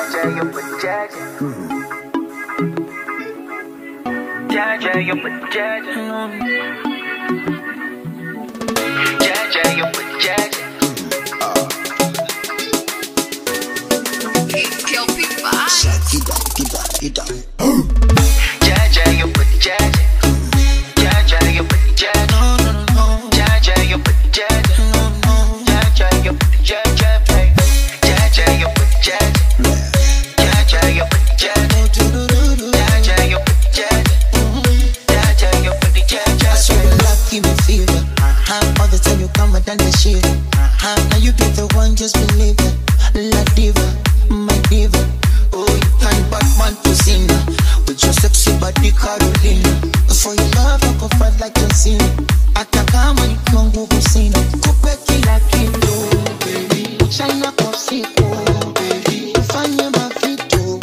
Now you be the one, just believe it. La diva, my diva. Oh, you can Batman to Cena with your sexy body Carolina. For your love, I go fight like a sin. Atakama ni kwangu kusina. Kupe kila kitu, baby. Uchana kwa siku, baby. Ufanye mavitu.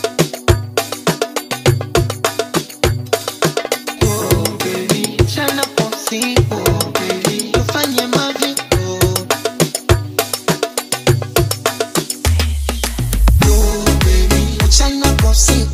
Oh, baby. Uchana kwa siku, baby. Ufanye mavitu. See